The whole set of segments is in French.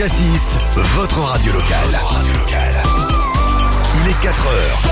Cassis, votre radio locale. Il est 4h.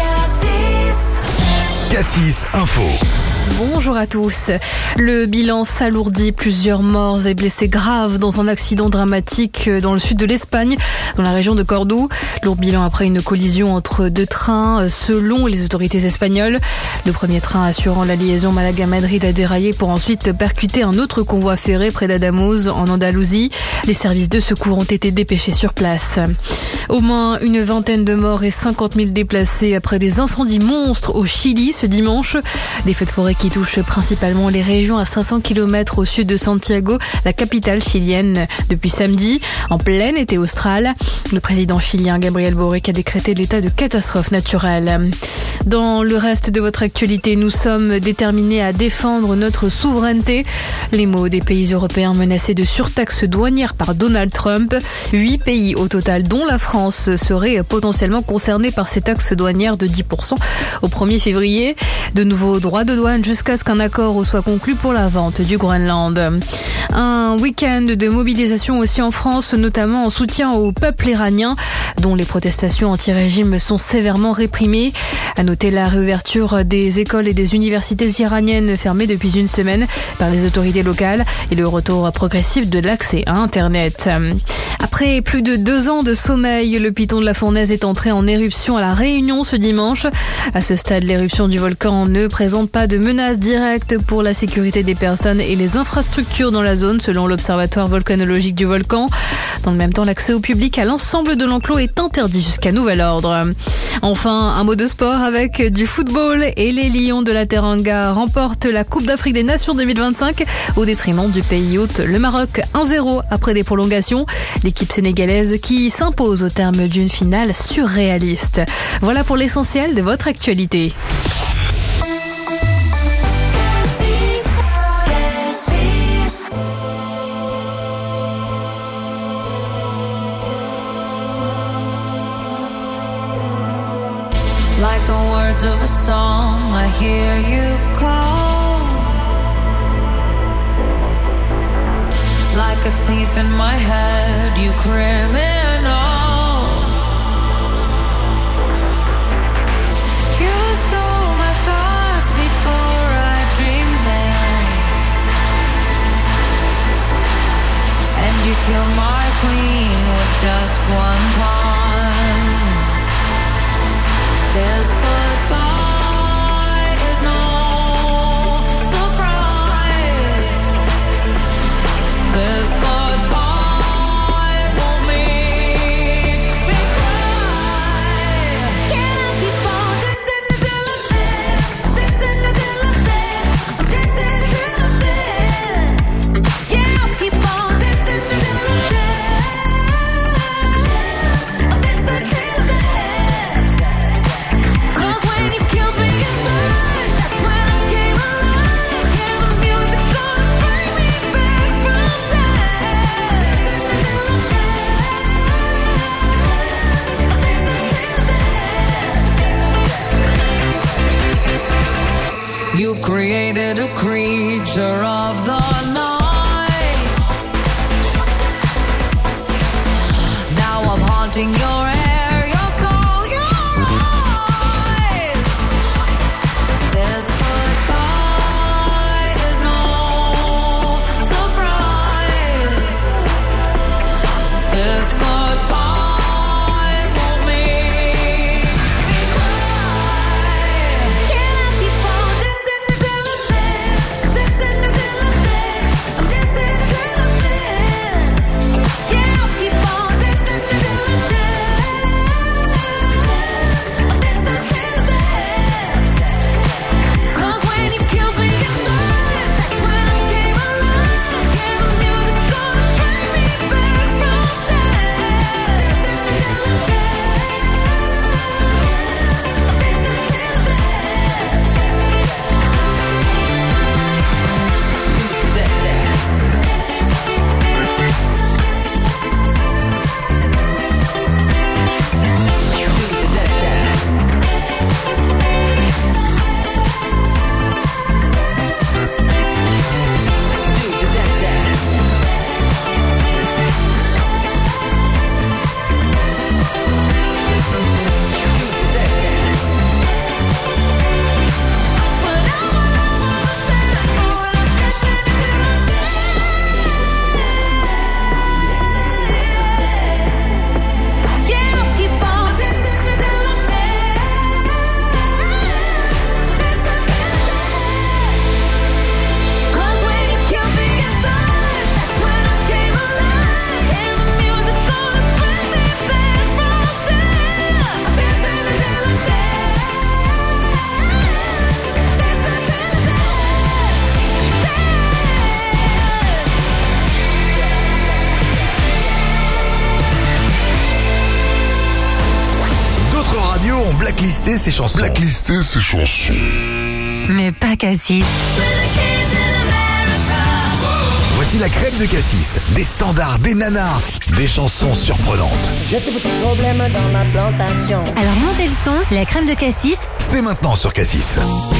Cassis Info. Bonjour à tous. Le bilan s'alourdit. Plusieurs morts et blessés graves dans un accident dramatique dans le sud de l'Espagne, dans la région de Cordoue. Lourd bilan après une collision entre deux trains selon les autorités espagnoles. Le premier train assurant la liaison Malaga-Madrid a déraillé pour ensuite percuter un autre convoi ferré près d'Adamuz en Andalousie. Les services de secours ont été dépêchés sur place. Au moins une vingtaine de morts et 50 000 déplacés après des incendies monstres au Chili ce dimanche. Des feux de forêt qui touchent principalement les régions à 500 km au sud de Santiago, la capitale chilienne, depuis samedi, en plein été austral. Le président chilien Gabriel Boric a décrété l'état de catastrophe naturelle. Dans le reste de votre actualité, nous sommes déterminés à défendre notre souveraineté. Les mots des pays européens menacés de surtaxes douanières par Donald Trump. 8 pays au total, dont la France, seraient potentiellement concernés par ces taxes douanières de 10% au 1er février. De nouveaux droits de douane jusqu'à ce qu'un accord soit conclu pour la vente du Groenland. Un week-end de mobilisation aussi en France, notamment en soutien au peuple iranien, dont les protestations anti-régime sont sévèrement réprimées. À noter la réouverture des écoles et des universités iraniennes fermées depuis une semaine par les autorités locales et le retour progressif de l'accès à Internet. Après plus de 2 ans de sommeil, le piton de la Fournaise est entré en éruption à La Réunion ce dimanche. À ce stade, l'éruption du volcan ne présente pas de menace directe pour la sécurité des personnes et les infrastructures dans la zone, selon l'Observatoire volcanologique du volcan. Dans le même temps, l'accès au public à l'ensemble de l'enclos est interdit jusqu'à nouvel ordre. Enfin, un mot de sport avec du football et les Lions de la Teranga remportent la Coupe d'Afrique des Nations 2025 au détriment du pays hôte, le Maroc, 1-0 après des prolongations. L'équipe sénégalaise qui s'impose au terme d'une finale surréaliste. Voilà pour l'essentiel de votre actualité. Like the words of a song, I hear you call. Like a thief in my head, you criminal. You stole my thoughts before I dreamed them, and you killed my queen with just one pawn. This goodbye is no surprise. This goodbye won't make me cry. Can I keep on dancing until I'm dead? Dancing until I'm dead. Dancing until I'm dead. Yeah, I'll keep on dancing until I'm dead. I'll dance until I'm dead. You've created a creature of the night. Now I'm haunting your air, your soul, your eyes. This goodbye is no surprise. This goodbye won't make me cry. Can I keep on dancing until I'm dead? Dancing until I'm dead. I'm dancing until I'm dead. Yeah, I'll keep on dancing until I'm dead. blacklister ses chansons. Mais pas Cassis. Voici la crème de Cassis. Des standards, des nanars, des chansons surprenantes. J'ai de petits problèmes dans ma plantation. Alors montez le son, la crème de Cassis. C'est maintenant sur Cassis.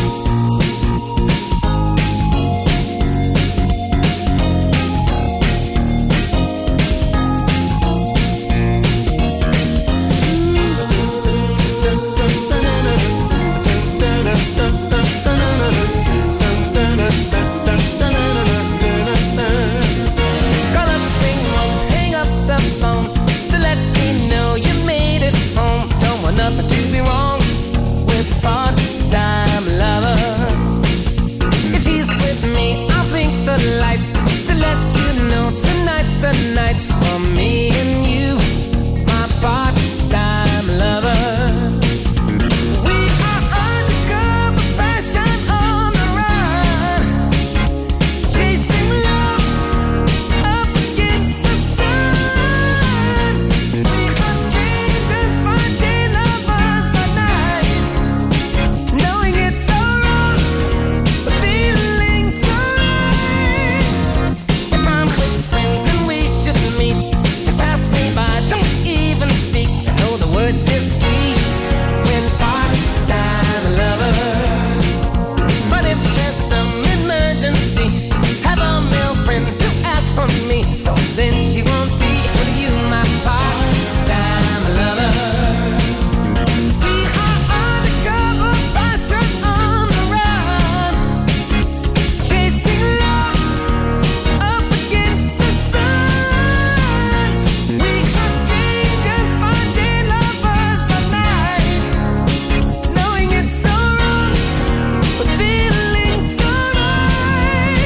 Nothing to be wrong with part-time lover. If she's with me, I'll blink the lights to let you know tonight's the night for me and you, my part-time lover. We are undercover passion on the run, chasing love up against the sun. We are strangers finding lovers by night, knowing it's so wrong, but feeling so right. If I'm with friends and we should meet, just pass me by, don't even speak. I know the word is sweet when part-time lovers. But if there's some emergency, have a male friend to ask for me, so then she won't be. It's for you, my part-time lover. We are undercover passion on the run, chasing love up against the sun. We are strangers finding lovers by night, knowing it's so wrong, but feeling so right.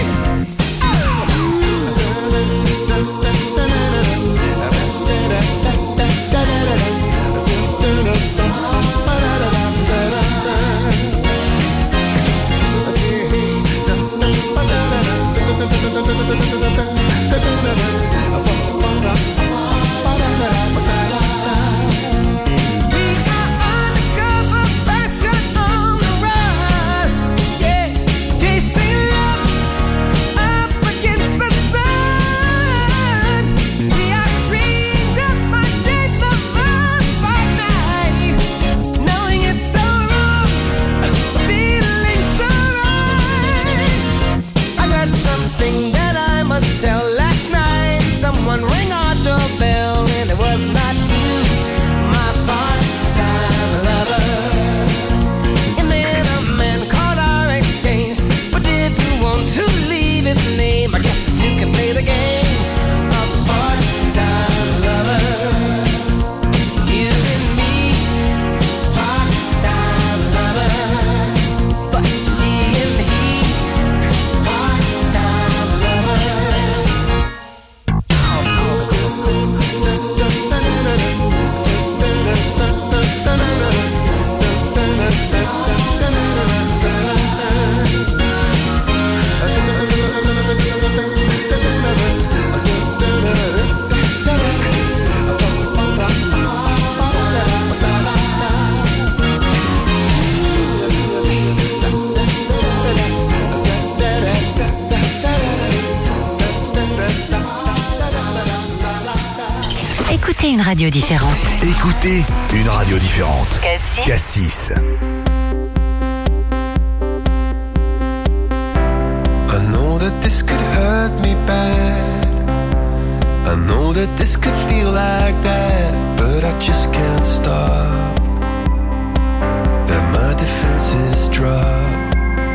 We are undercover passion on the run, yeah, chasing love up against the sun. We are strangers finding lovers by night, knowing it's so wrong, feeling so right. I got something that I must tell. Last night, someone rang our doorbell, and it was not you, my part-time lover. And then a man called our exchange, but didn't want to leave his name. I guess that you can play the game of part-time lovers. You and me, part-time lovers. But she and he, part-time lovers. Écoutez une radio différente. Écoutez une radio différente. Cassis. I know that this could hurt me bad. I know that this could feel like that, but I just can't stop. And my defenses drop.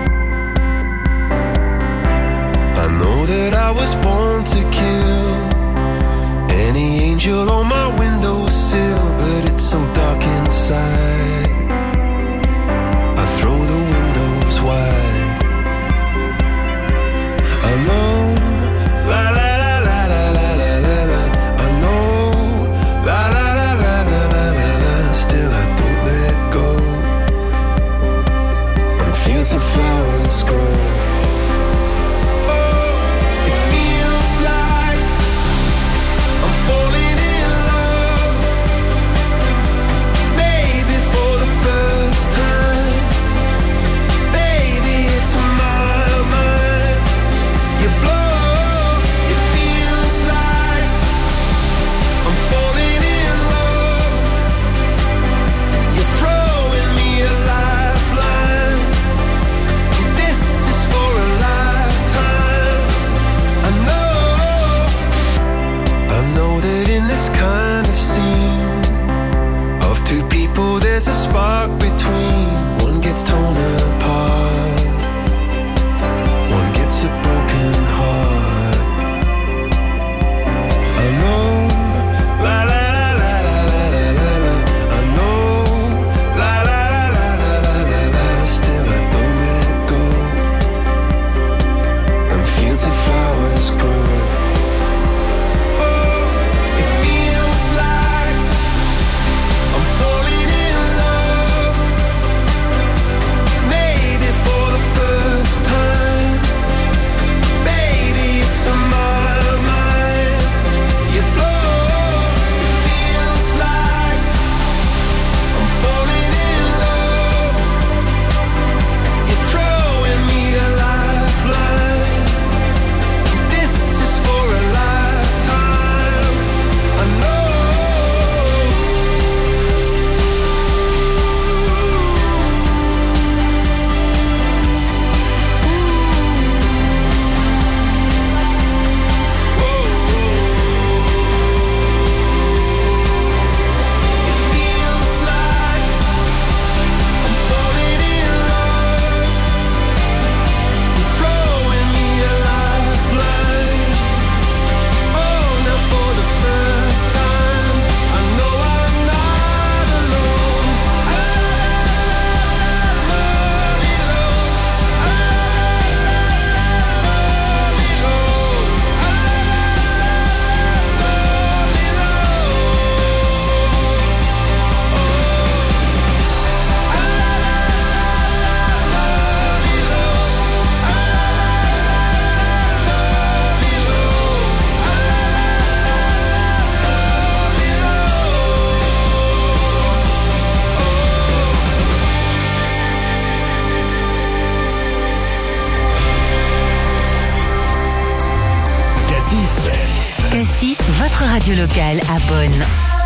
I know that I was born to kill any angel on my windowsill, but it's so dark inside. I throw the windows wide. I know, la la la la la la la la la. I know, la la la la la la la la. Still I don't let go. And fields of flowers grow. Oh, it feels like I'm falling in love. Maybe Cassis, votre radio locale à Bonn.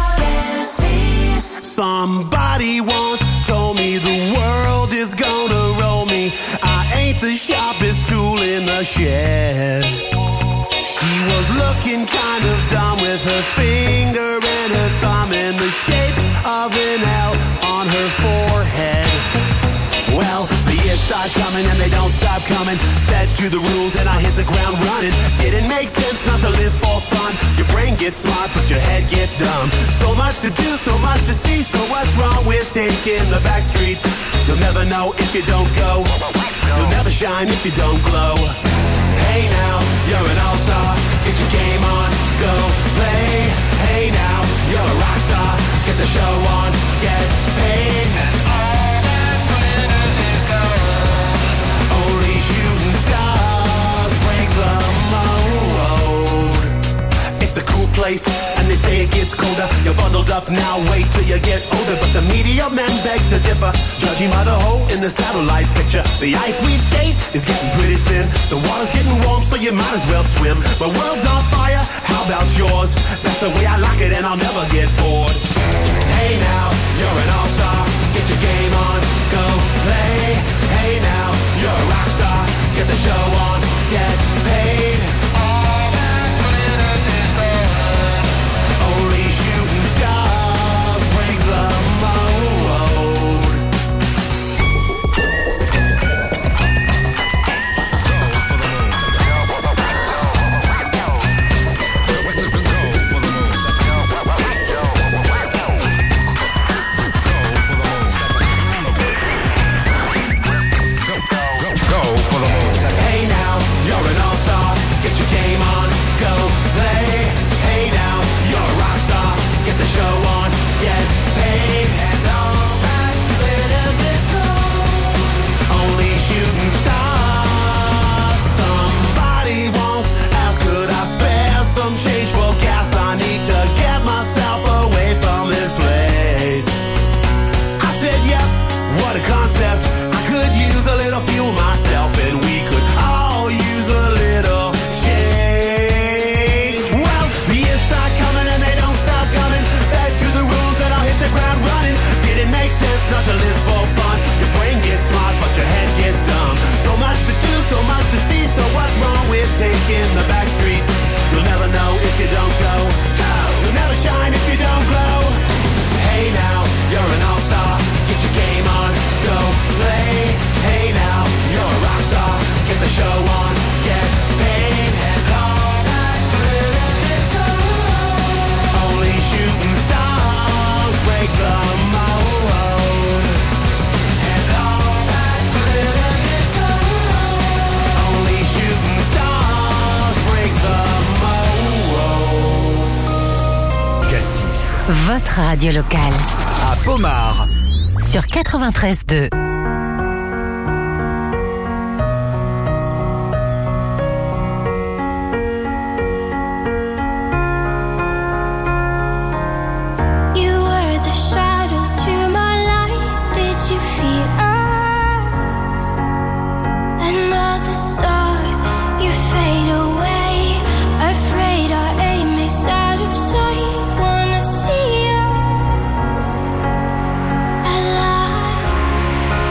Somebody once told me the world is gonna roll me. I ain't the sharpest tool in the shed. She was looking kind of dumb with her finger and her thumb in the shape of an L on her forehead. Well, the years start coming and they don't stop coming. Fed to the rules and I hit the ground running. Didn't make sense not to live for fun. Your brain gets smart but your head gets dumb. So much to do, so much to see. So what's wrong with taking the back streets? You'll never know if you don't go. You'll never shine if you don't glow. Hey now, you're an all-star. Get your game on, go play. Hey now, you're a rock star. Get the show on, get paid. And all that glitters is gold. Only shooting stars break the mold. It's a cool place, and they say it gets colder. You're bundled up now, wait till you get older. But the media men beg to differ, judging by the hole in the satellite picture. The ice we skate is getting pretty thin. The water's getting warm, so you might as well swim. My world's on fire, how about yours? That's the way I like it, and I'll never get bored. Hey now, you're an all-star. Get your game on, go play. Hey now, you're a rock star. Get the show on, get paid. All that glitters is gold. Only shooting stars break the mold. Hey now, you're an all-star. Get your game on, go play. Hey now, you're a rock star. Get the show on, get paid. And all that glitters is gold. Only shooting stars. Somebody once asked, could I spare some change for gas? I need to get myself away from this place. I said, yep, what a concept. I could use a little fuel myself, and we could all use a little change. Well, the years start coming and they don't stop coming. Back to the rules and I'll hit the ground running. Didn't make sense not to live for fun. Your brain gets smart but your head gets dumb. So much to do, so much to see. So what's wrong with taking the back streets? You'll never know if you don't go. You'll never shine if you don't glow. Hey now, you're an all-star. Get your game on, go play. Hey now, you're a rock star. Get the show on, get paid. And all that glitters is gold. Only shooting stars break the mold. And all that glitters is gold. Only shooting stars break the mold. Cassis, Votre radio locale à Pomard. sur 93.2. You were the shadow to my light. Did you feel us? Another star, you fade away. Afraid our aim is out of sight. Wanna see us alive.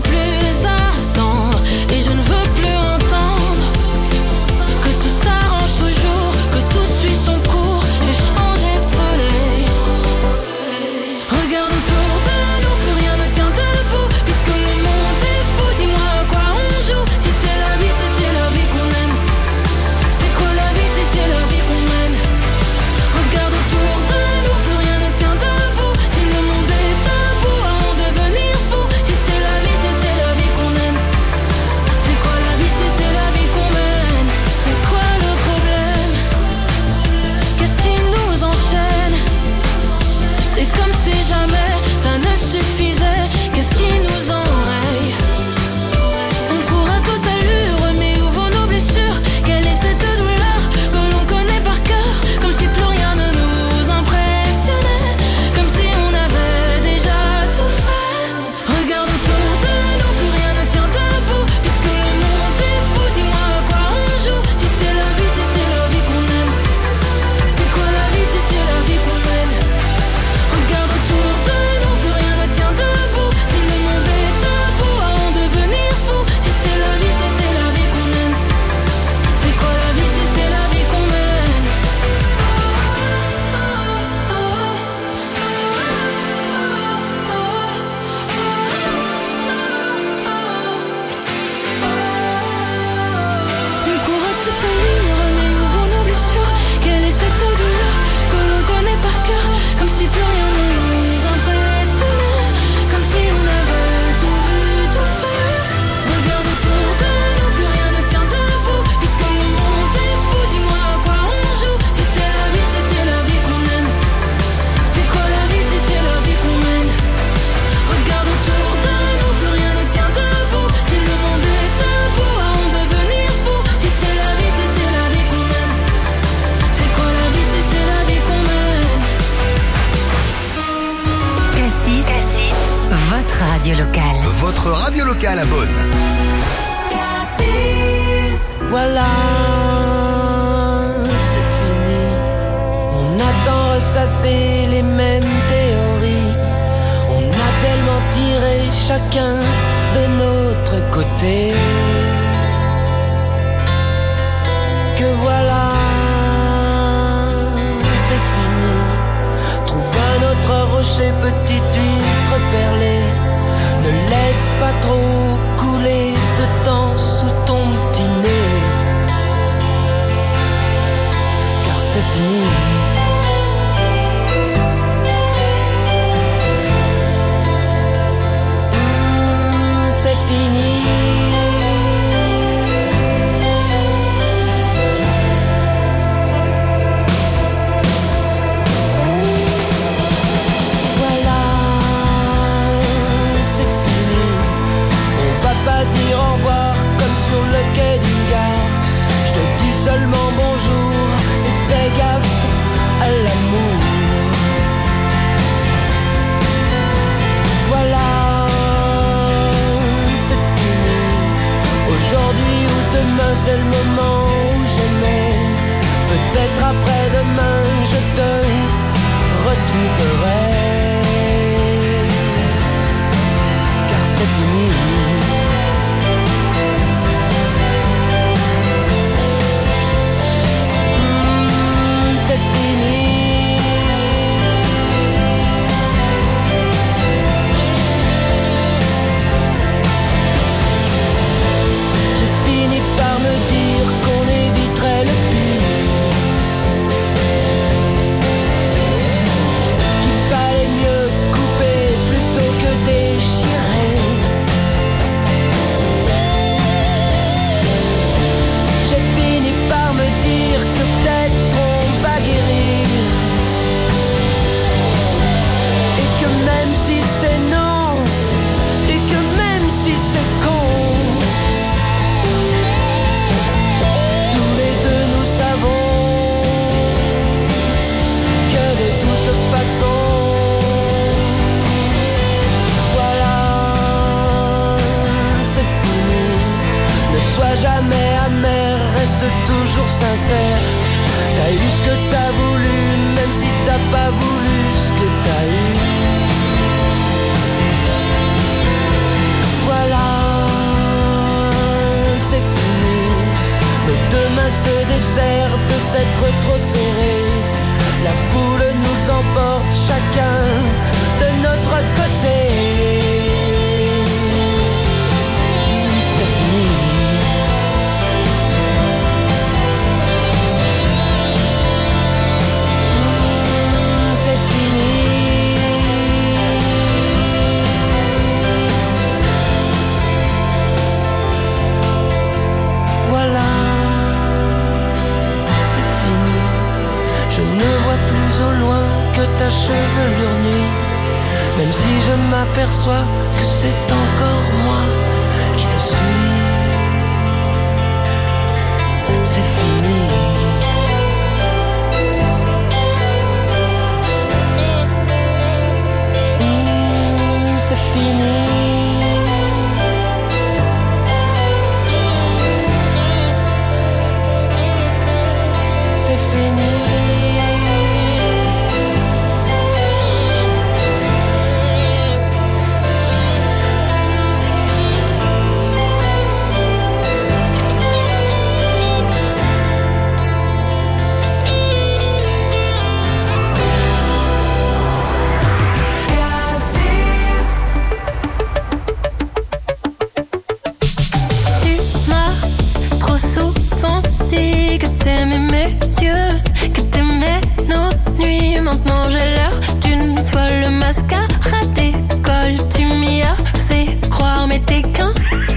veux plus attendre et je ne veux plus entendre que tout s'arrange toujours, que tout suit son cours. Je vais changer de soleil. Regarde autour de nous, plus rien ne tient debout, puisque le monde est fou. Dis-moi à quoi on joue. Si c'est la vie, si c'est la vie qu'on aime. C'est quoi la vie si c'est la vie qu'on mène? Regarde autour de nous, plus rien ne tient debout. Si le monde est à bout, à en devenir fou. Si c'est la vie, si c'est la vie qu'on aime. C'est quoi la vie si c'est la vie qu'on mène? C'est quoi le problème? Qu'est-ce qui nous enchaîne? C'est comme si jamais ça ne suffisait. Qu'est-ce qui nous enraye? On court à toute allure, mais où vont nos blessures? Quelle est cette douleur que l'on connaît par cœur? Comme si plus rien ne nous impressionnait, comme si on avait déjà tout fait. Regarde autour de nous, plus rien ne tient debout, puisque le monde est fou. Dis-moi à quoi on joue. Si c'est la vie, si c'est la vie qu'on aime. C'est quoi la vie si c'est la vie qu'on mène? Regarde autour de nous, plus rien ne tient debout. Si le monde est à bout, à en devenir fou. Si c'est la vie, si c'est la vie qu'on aime. C'est quoi la vie si c'est la vie qu'on mène? On court à toute allure, mais où vont nos blessures? Quelle est cette douleur que l'on connaît par cœur? Comme si plus rien ne nous impressionnait, comme si on avait tout vu, tout fait. Regarde autour de nous, plus rien ne tient debout, puisque le monde est fou. Dis-moi à quoi on joue. Si c'est la vie, si c'est la vie qu'on aime. C'est quoi la vie si c'est la vie qu'on mène? Regarde autour de nous, plus rien ne tient debout. Si le monde est à bout, à en devenir fou. Si c'est la vie, si c'est la vie qu'on aime. C'est quoi la vie si c'est la vie qu'on mène? Cassis, votre radio locale. Votre radio locale à Beaune. Voilà, c'est fini. On a tant ressassé les mêmes théories. On a tellement tiré chacun de notre côté que voilà, c'est fini. Trouve un autre rocher, petite huître perlée. Ne laisse pas trop couler de temps sous ton petit nez, car c'est fini. C'est fini. Voilà, c'est fini. On va pas se dire au revoir comme sur le quai d'une gare. Je te dis seulement bonjour et fais gaffe à l'amour. Voilà, c'est fini. Aujourd'hui ou demain, c'est le moment où j'aimais. Peut-être après-demain, je te retrouverai, car c'est fini. C'est fini. J'ai fini par me dire qu'on éviterait le pire, qu'il fallait mieux couper plutôt que déchirer. J'ai fini par me dire que peut-être on va guérir, et que même si c'est non, et que même si c'est con, tous les deux nous savons que de toute façon, voilà, c'est fini. Ne sois jamais amer, reste toujours sincère. T'as eu ce que t'as voulu, même si t'as pas voulu ce que t'as eu. Voilà, m'aperçois que c'est encore moi qui te suis. C'est fini. C'est fini. C'est fini. Tu m'as trop souvent dit que t'aimais mes yeux, que t'aimais nos nuits. Maintenant j'ai l'air d'une folle, mascara décolle. Tu m'y as fait croire, mais t'es qu'un.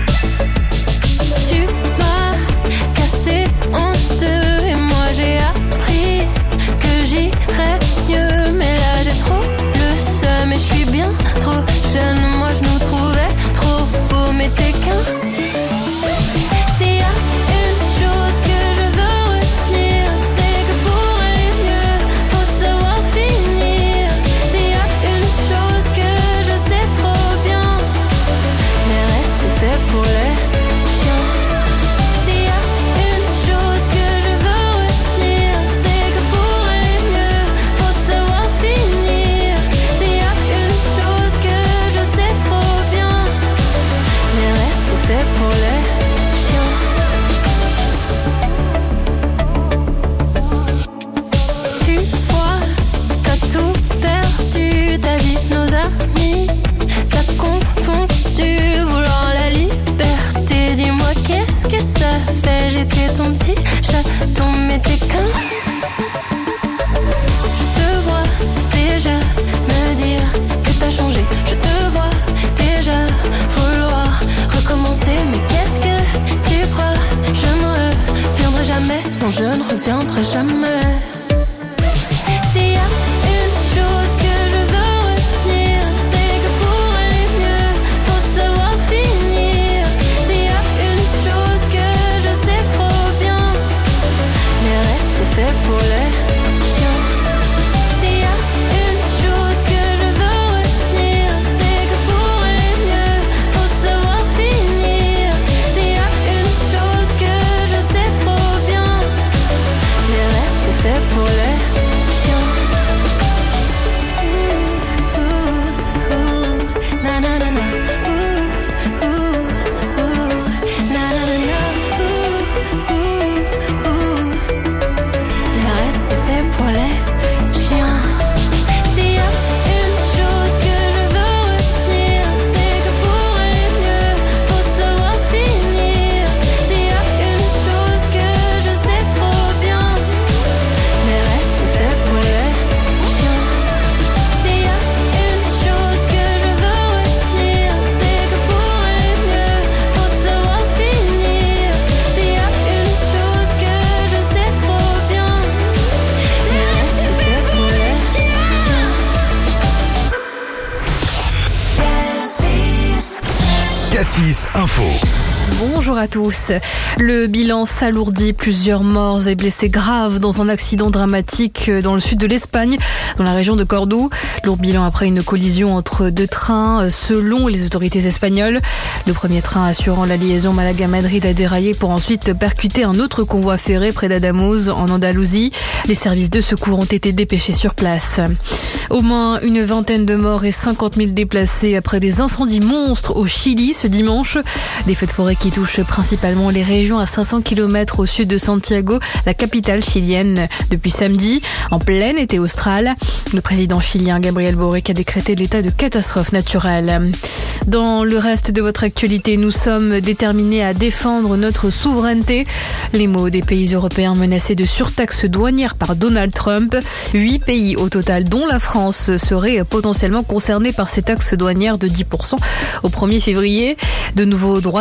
Tu m'as cassé en deux et moi j'ai appris que j'irais mieux. Mais là j'ai trop le seum et je suis bien trop jeune. Moi je nous trouvais trop beaux, mais t'es qu'un. S'il y a une chose que je veux retenir, c'est que pour aller mieux, faut savoir finir. S'il y a une chose que je sais trop bien, mais rester fait pour les chiens. S'il y a une chose que je veux retenir, c'est que pour aller mieux, faut savoir finir. S'il y a une chose que je sais trop bien, mais rester fait pour les chiens. Tu vois, t'as tout perdu, ta vie, nos amis, t'as confondu, vouloir la liberté. Dis-moi qu'est-ce que ça fait, j'étais ton petit chaton, mais t'es qu'un. Je te vois déjà me dire que t'as changé, je te vois déjà vouloir recommencer. Mais qu'est-ce que tu crois, je ne reviendrai jamais, non je ne reviendrai jamais. S'il y a une chose que je veux retenir, c'est que pour aller mieux, faut savoir finir. S'il y a une chose que je sais trop bien, mais rester fait pour les chiens. S'il y a une chose que je veux retenir, c'est que pour aller mieux, faut savoir finir. S'il y a une chose que je sais trop bien, mais rester fait pour les chiens. Na na na na. Na na na na. Mais rester fait pour les chiens. S'il y a une chose que je veux retenir, c'est que pour aller mieux, faut savoir finir. S'il y a une chose que je sais trop bien, mais rester fait pour les chiens. S'il y a une chose que je veux retenir, c'est que pour aller mieux, faut savoir finir. S'il y a une chose que je sais trop bien, mais rester fait pour les chiens. Cassis Info. Bonjour à tous. Le bilan s'alourdit. Plusieurs morts et blessés graves dans un accident dramatique dans le sud de l'Espagne, dans la région de Cordoue. Lourd bilan après une collision entre deux trains, selon les autorités espagnoles. Le premier train assurant la liaison Malaga-Madrid a déraillé pour ensuite percuter un autre convoi ferré près d'Adamuz, en Andalousie. Les services de secours ont été dépêchés sur place. Au moins une vingtaine de morts et 50 000 déplacés après des incendies monstres au Chili ce dimanche. Des feux de forêt qui touchent principalement les régions à 500 km au sud de Santiago, la capitale chilienne, depuis samedi, en plein été austral. Le président chilien Gabriel Boric a décrété l'état de catastrophe naturelle. Dans le reste de votre actualité, nous sommes déterminés à défendre notre souveraineté. Les mots des pays européens menacés de surtaxes douanières par Donald Trump. 8 pays au total, dont la France, seraient potentiellement concernés par ces taxes douanières de 10% au 1er février. De nouveaux droits de douane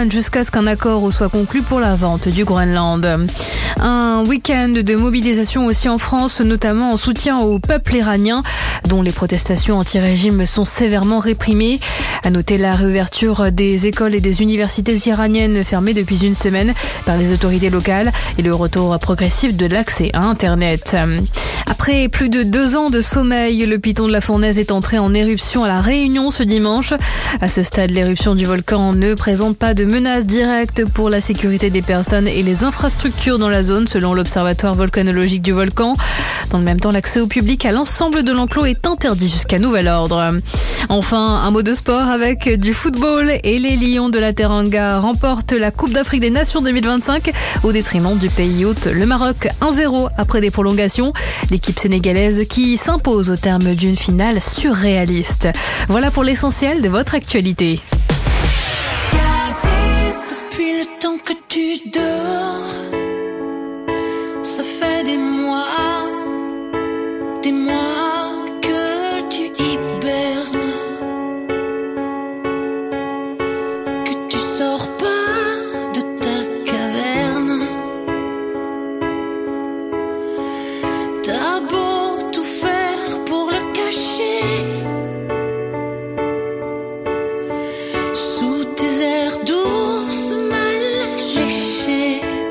semaine jusqu'à ce qu'un accord soit conclu pour la vente du Groenland. Un week-end de mobilisation aussi en France, notamment en soutien au peuple iranien, dont les protestations anti-régime sont sévèrement réprimées. À noter la réouverture des écoles et des universités iraniennes fermées depuis une semaine par les autorités locales et le retour progressif de l'accès à Internet. Après plus de 2 ans de sommeil, le piton de la Fournaise est entré en éruption à La Réunion ce dimanche. À ce stade, l'éruption du volcan ne présente pas de menace directe pour la sécurité des personnes et les infrastructures dans la zone, selon l'Observatoire volcanologique du volcan. Dans le même temps, l'accès au public à l'ensemble de l'enclos est interdit jusqu'à nouvel ordre. Enfin, un mot de sport avec du football et les Lions de la Teranga remportent la Coupe d'Afrique des Nations 2025 au détriment du pays hôte, le Maroc, 1-0 après des prolongations. L'équipe sénégalaise qui s'impose au terme d'une finale surréaliste. Voilà pour l'essentiel de votre actualité. Depuis le temps que tu dors, ça fait des mois que tu hibernes, que tu sors pas de ta caverne. T'as beau tout faire pour le cacher, sous tes airs d'ours mal léchés.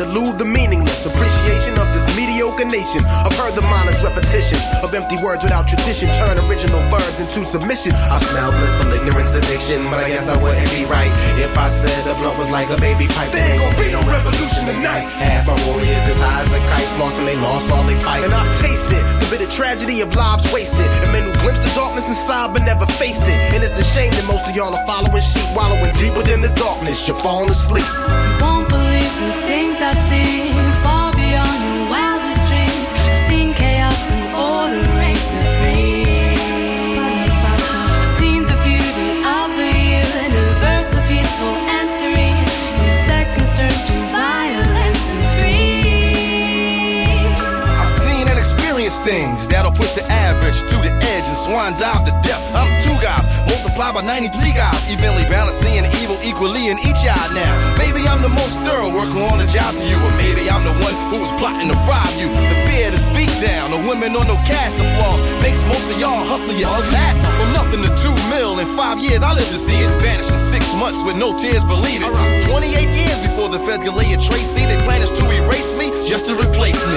elude the meaningless appreciation of this mediocre nation. I've heard the mindless repetition of empty words without tradition turn original verbs into submission. I smell blissful ignorance addiction, but I guess I wouldn't be right if I said a blunt was like a baby pipe. There ain't gonna be no revolution tonight. Half my warriors as high as a kite, flossing they lost all they fight. And I've tasted the bitter tragedy of lives wasted, and men who glimpsed the darkness inside but never faced it. And it's a shame that most of y'all are following sheep, wallowing deep within the darkness. You're falling asleep. You won't believe the things I've seen, far beyond your wildest dreams. I've seen chaos and order reign supreme. I've seen the beauty of the universe, so peaceful and serene, and seconds turn to violence and screams. I've seen and experienced things that'll push the average to the edge and swan dive to death. I'm two guys multiplied by 93 guys, evenly balancing evil equally in each eye now. Maybe I'm the most thorough working on the job to you, or maybe I'm the one who was plotting to rob you. The fear, this beat down, the women on no cash, the flaws makes most of y'all hustle your that from nothing to 2 mil in 5 years. I live to see it vanish in 6 months with no tears, believe it. 28 years before the feds could lay a trace. See, they planned to erase me just to replace me.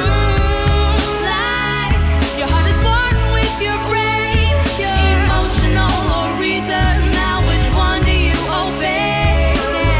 Your heart is one with your brain, emotional or reason. Now which one do you obey?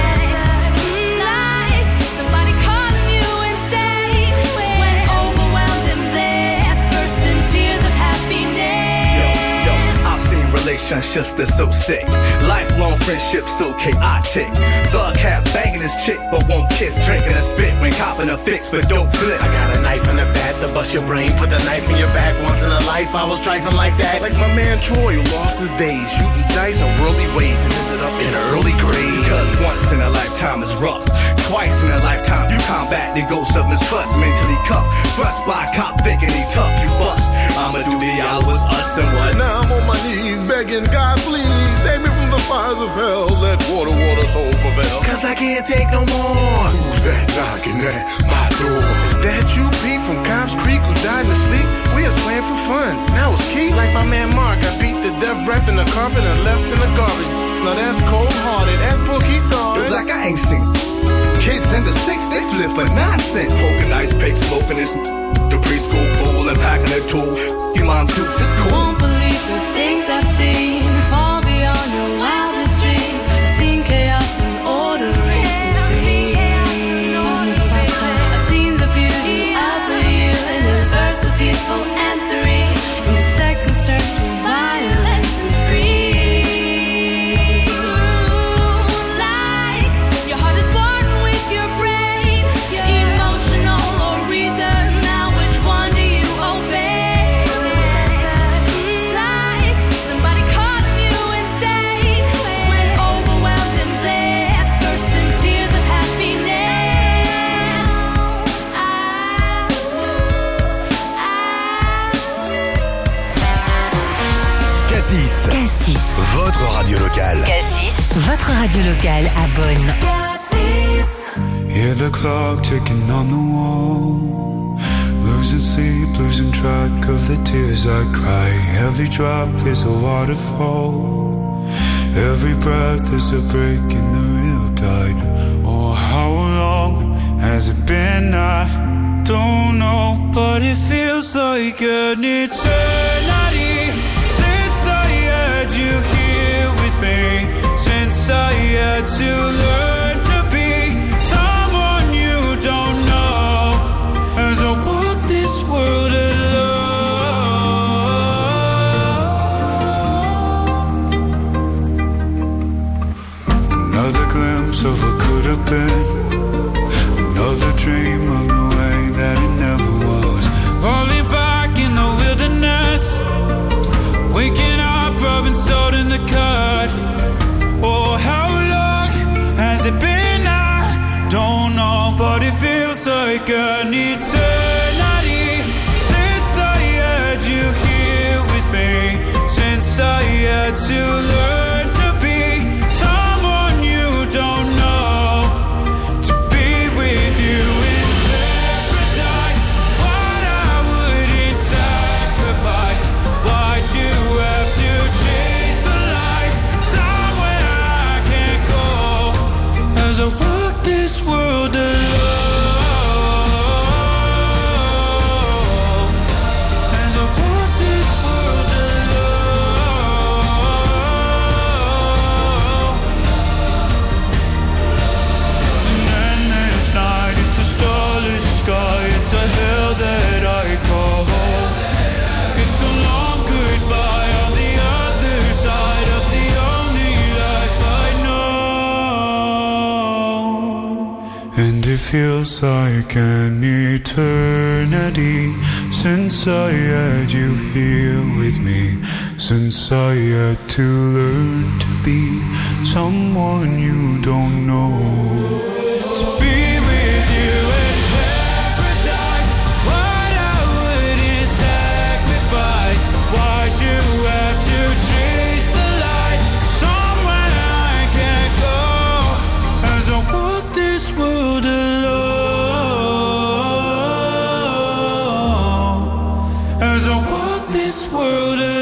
Like somebody calling you insane when overwhelmed and blessed, burst in tears of happiness. Yo, I've seen relationships that's so sick, lifelong friendships so chaotic. Thug hat banging his chick but won't kiss, drinking a spit when copping a fix for dope bliss. I got a knife in the back to bust your brain, put the knife in your back. Once in a life I was trifling like that, like my man Troy who lost his days shooting dice in worldly ways and ended up in an early grave. Because once in a lifetime is rough, twice in a lifetime you combat the ghost of mistrust. Mentally cuffed, thrust by a cop thinking he tough, you bust. I'ma do the hours, us and what? Now I'm on my knees begging God, please save me from the fires of hell. Let water soul prevail. Cause I can't take no more. Who's that knocking at my door? Is that you, Pete, from Cobb's Creek, who died in his sleep? We was playing for fun. Now it's Keith. Like my man Mark, I beat the death rap in the carpet and left in the garbage. Now that's cold-hearted. That's Pookie Saw. It's like I ain't seen kids in the 6, they flip for nonsense. Poking ice pick, smoking this. The preschool fool and packing a tool. You mom dukes, it's cool. Won't believe the things I've seen, far beyond your wildest dreams. I've seen chaos and order reign supreme. I've seen the beauty of the universe, so peaceful and serene, and the seconds turn to violence and screams. Like your heart is one with your brain, emotional or reason. Now which one do you obey? Like somebody calling you insane when overwhelmed and blessed, burst in tears of happiness. Cassis, votre radio locale. Cassis, votre radio locale à Bonn. Hear the clock ticking on the wall. Losing sleep, losing track of the tears I cry. Every drop is a waterfall. Every breath is a break in the real tide. Oh, how long has it been? I don't know, but it feels like an eternity since I had you here with me. Since I had to learn to be someone you don't know, as I walk this world alone. Another glimpse of what could have been, another dream of the way that it never was. Falling back in the wilderness, waking up, rubbing salt in the cut. Oh, how long has it been? I don't know, but it feels like an eternity since I had you here with me. Since I had to learn to be someone you don't know, to be with you in paradise. What I wouldn't sacrifice. Why'd you have to chase the light somewhere I can't go, as I walk this world alone? It feels like an eternity since I had you here with me, since I had to learn to be someone you don't know. To be with you in paradise, what I wouldn't sacrifice. Why'd you have to chase the light somewhere I can't go? As I walk this world alone, as I walk this world alone.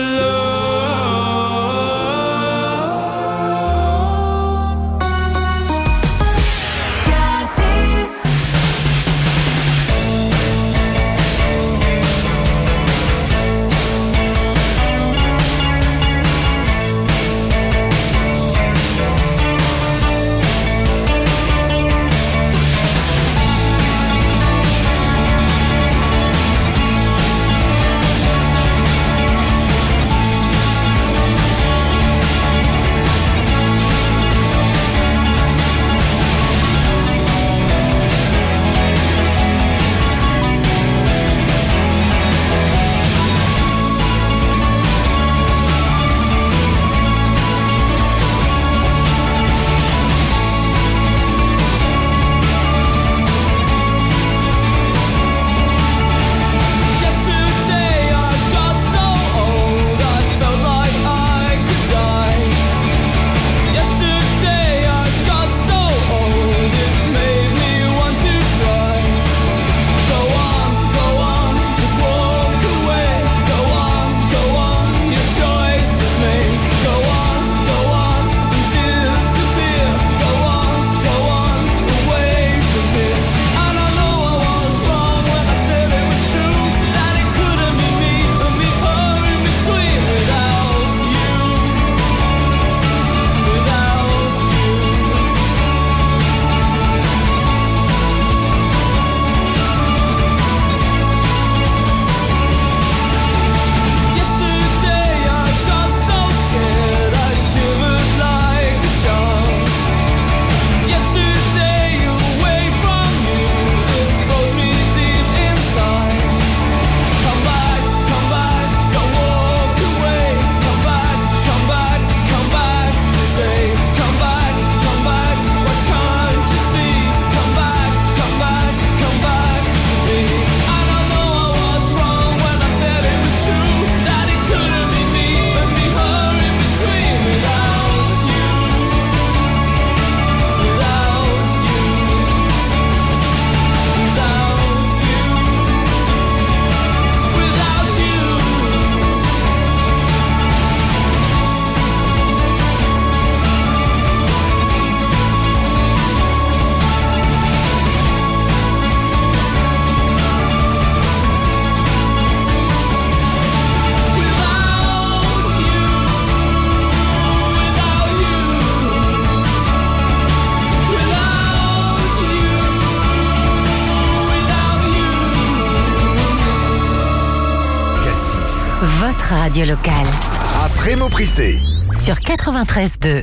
Votre radio locale. Après Moprissé. Sur 93.2.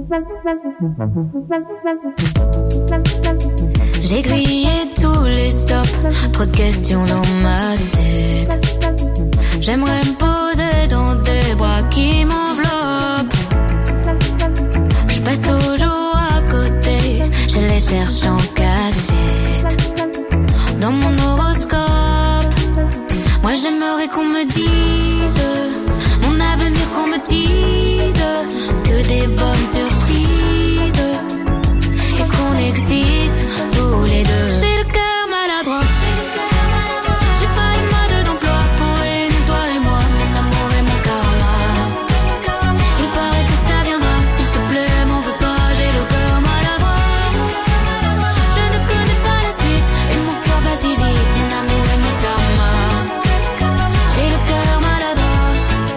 J'ai grillé tous les stops, trop de questions dans ma tête. J'aimerais me poser dans des bras qui m'enveloppent. Je passe toujours à côté, je les cherche en cachette. Dans mon horoscope, moi j'aimerais qu'on me dise mon avenir, qu'on me dise que des bonnes surprises et qu'on existe tous les deux. J'ai le cœur maladroit, j'ai pas le mode d'emploi pour réunir toi et moi, mon amour et mon karma. Il paraît que ça viendra, s'il te plaît m'en veux pas, j'ai le cœur maladroit. Je ne connais pas la suite et mon cœur bat si vite, mon amour et mon karma. J'ai le cœur maladroit.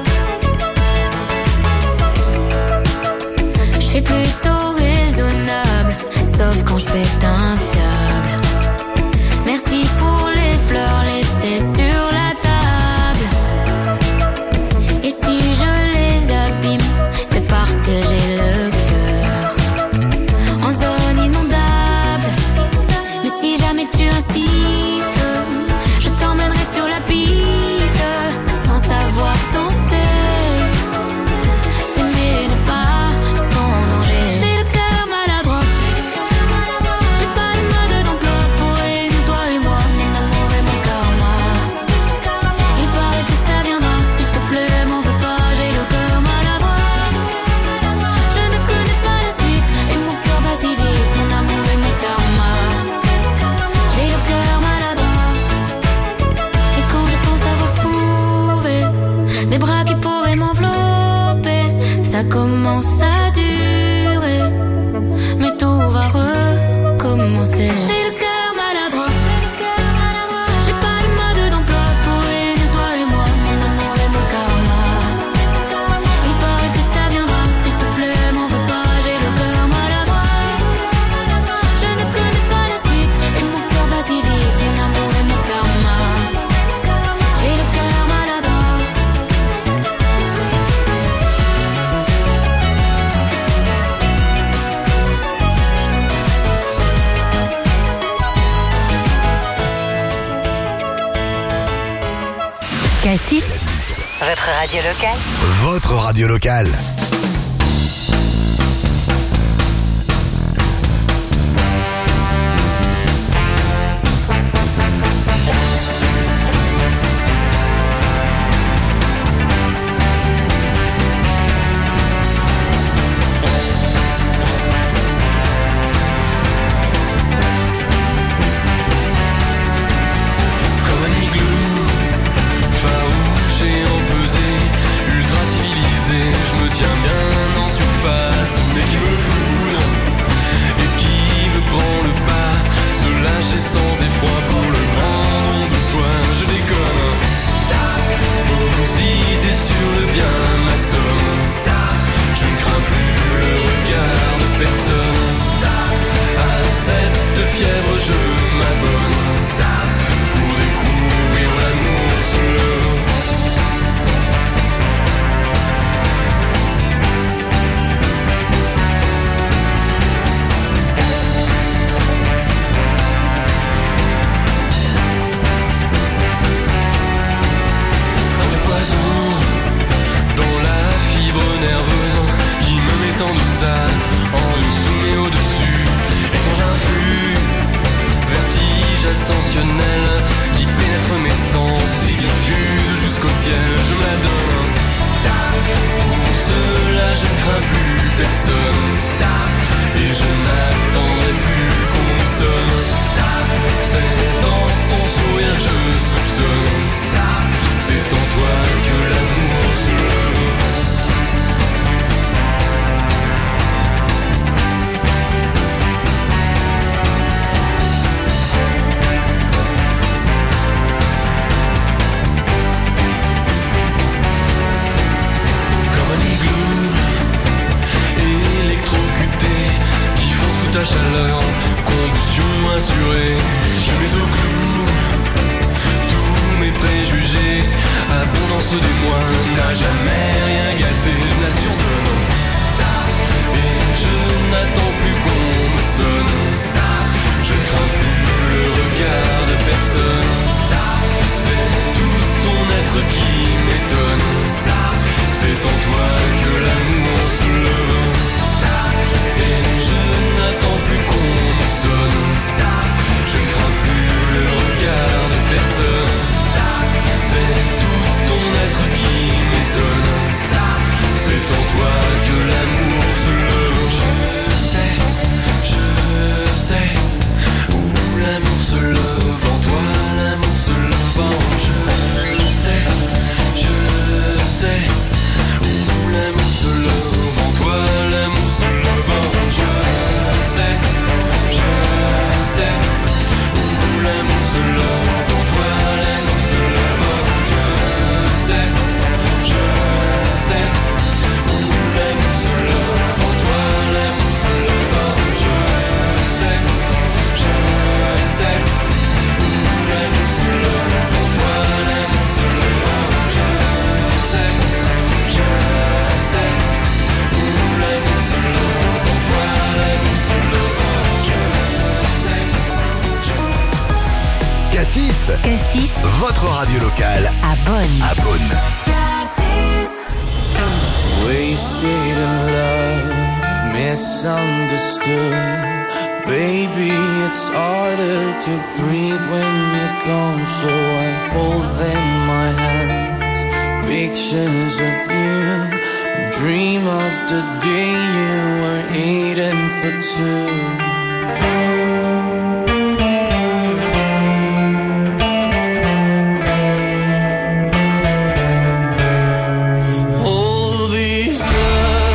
Je suis plutôt raisonnable, sauf quand je pète un câble. Merci pour les fleurs laissées sur la table. Et si je les abîme, c'est parce que j'ai le cœur en zone inondable. Mais si ça commence à durer, mais tout va recommencer. J'ai le cœur maladroit, j'ai pas le mode d'emploi pour unir toi et moi, mon amour et mon karma. Il paraît que ça viendra, s'il te plaît, m'en veux pas, j'ai le cœur maladroit. Je ne connais pas la suite, et mon cœur bat si vite, mon amour et mon karma. J'ai le cœur maladroit. Cassis, votre radio locale. Votre radio locale. Comme un igloo, farouche et empesé, ultra civilisé, je me tiens bien en surface, mais qui me foudre et qui me prend le pas, se lâcher sans effroi pour le grand nom de soi. Je déconne, vos idées sur le bien m'assomment, je ne crains plus le regard de personne. À cette fièvre je m'abonne pour découvrir l'amour seul. Un de poison dans la fibre nerveuse qui me met en deçà, en dessous mais au-dessus. Et quand j'influe, vertige ascensionnel qui pénètre mes sens et qui fuse jusqu'au ciel, je me la donne. Pour cela je ne crains plus personne, et je n'attendrai plus qu'on me sonne. C'est dans ton sourire que je soupçonne, c'est en toi que l'amour se lève. Comme un igloo électrocuté qui fond sous ta chaleur, combustion assurée. Je mets au clou tous mes préjugés, abondance des mois n'a jamais rien gâté, je la surdonne. Et je n'attends plus qu'on me sonne, je ne crains plus le regard de personne. C'est tout ton être qui m'étonne, c'est en toi que l'amour se lève. Et je n'attends plus qu'on me sonne, je ne crains plus le regard de personne. C'est tout ton être qui m'étonne, c'est en toi que l'amour se lève. Je sais où l'amour se lève, en toi l'amour se lève. Je sais où l'amour se lève, en toi l'amour se lève. Je sais où l'amour se lève, en toi l'amour se lève. Je sais où l'amour se lève, en toi l'amour se lève. Je sais où l'amour se lève, en toi l'amour se lève. Je sais où l'amour se lève, en toi l'amour se lève. Cassis, Cassis, votre radio locale à Bonn. à Beaune. Wasted in love, misunderstood. Baby, it's harder to breathe when you're gone, so I hold in my hands pictures of you, and dream of the day you were eating for two. All these love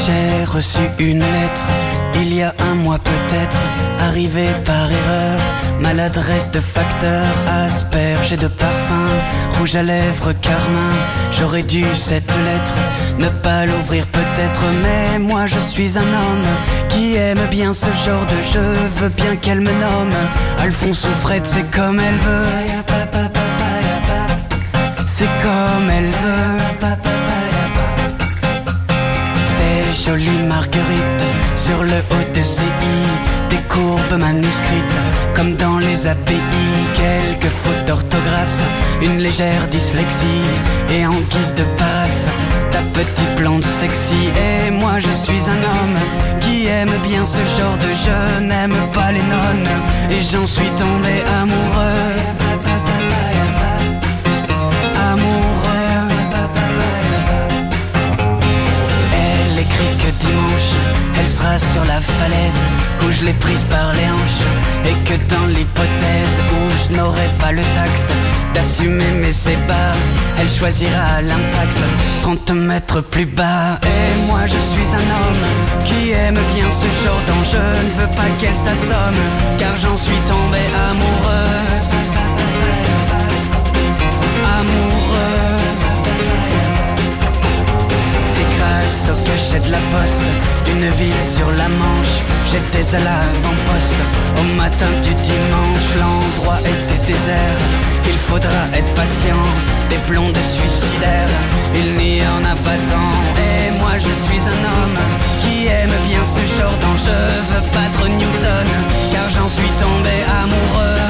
J'ai reçu une lettre, il y a un mois peut-être, arrivée par erreur. Maladresse de facteur, asperge et de parfum, rouge à lèvres, carmin. J'aurais dû cette lettre ne pas l'ouvrir peut-être, mais moi je suis un homme qui aime bien ce genre de jeu. Veux bien qu'elle me nomme Alphonse ou Fred, c'est comme elle veut. C'est comme elle veut. Des jolies marguerites sur le haut de ses i, des courbes manuscrites comme dans les API, quelques fautes d'orthographe, une légère dyslexie, et en guise de paraphe, ta petite blonde sexy. Et moi je suis un homme qui aime bien ce genre de jeu, n'aime pas les nonnes, et j'en suis tombé amoureux. Amoureux. Elle écrit que dimanche elle sera sur la falaise où je l'ai prise par les hanches, et que dans l'hypothèse où je n'aurai pas le tact d'assumer mes ébats, elle choisira l'impact 30 mètres plus bas. Et moi je suis un homme qui aime bien ce genre d'enjeu, ne veux pas qu'elle s'assomme car j'en suis tombé amoureux. Amoureux. Et grâce au cachet de la poste d'une ville sur la Manche, j'étais à l'avant-poste au matin du dimanche. L'endroit était désert, il faudra être patient, des blondes suicidaires, il n'y en a pas 100. Et moi je suis un homme qui aime bien ce genre d'enjeu, veux battre Newton car j'en suis tombé amoureux.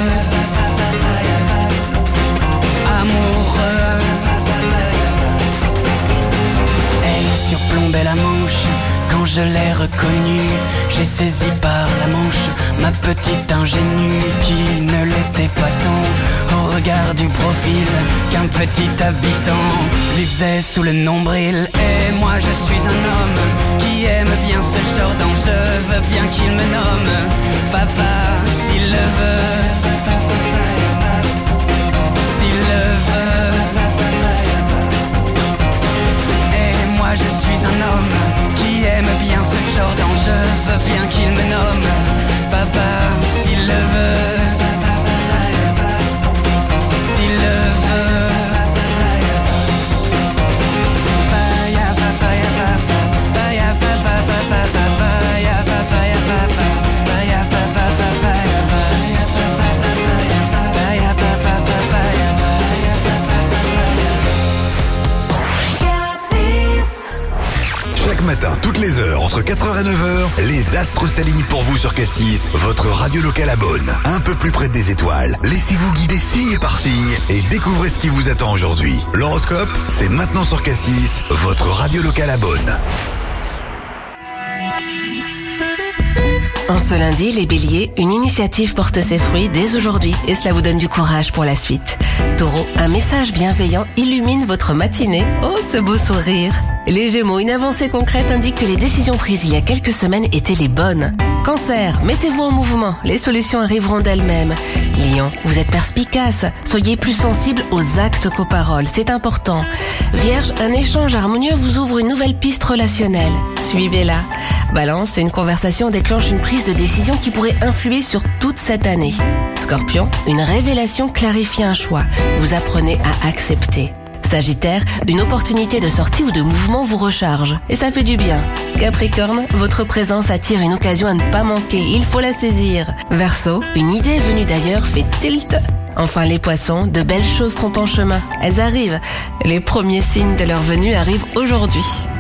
Amoureux. Elle surplombait la Manche quand je l'ai reconnue. J'ai saisi par la manche ma petite ingénue qui ne l'était pas tant au regard du profil qu'un petit habitant lui faisait sous le nombril. Et moi je suis un homme qui aime bien ce genre d'enjeu, veux bien qu'il me nomme papa s'il le veut. S'il le veut. Et moi je suis un homme qui aime bien ce genre d'enjeu, veux bien qu'il me nomme papa s'il le veut. S'il le veut. Chaque matin, toutes les heures, entre 4h et 9h, les astres s'alignent pour vous sur Cassis, votre radio locale à Beaune. Un peu plus près des étoiles. Laissez-vous guider signe par signe et découvrez ce qui vous attend aujourd'hui. L'horoscope, c'est maintenant sur Cassis, votre radio locale à Beaune. En ce lundi, les béliers, une initiative porte ses fruits dès aujourd'hui et cela vous donne du courage pour la suite. Taureau, un message bienveillant illumine votre matinée. Oh, ce beau sourire. Les Gémeaux, une avancée concrète indique que les décisions prises il y a quelques semaines étaient les bonnes. Cancer, mettez-vous en mouvement, les solutions arriveront d'elles-mêmes. Lion, vous êtes perspicace, soyez plus sensible aux actes qu'aux paroles, c'est important. Vierge, un échange harmonieux vous ouvre une nouvelle piste relationnelle. Suivez-la. Balance, une conversation déclenche une prise de décision qui pourrait influer sur toute cette année. Scorpion, une révélation clarifie un choix. Vous apprenez à accepter. Sagittaire, une opportunité de sortie ou de mouvement vous recharge. Et ça fait du bien. Capricorne, votre présence attire une occasion à ne pas manquer. Il faut la saisir. Verseau, une idée venue d'ailleurs fait tilt. Enfin les poissons, de belles choses sont en chemin. Elles arrivent. Les premiers signes de leur venue arrivent aujourd'hui.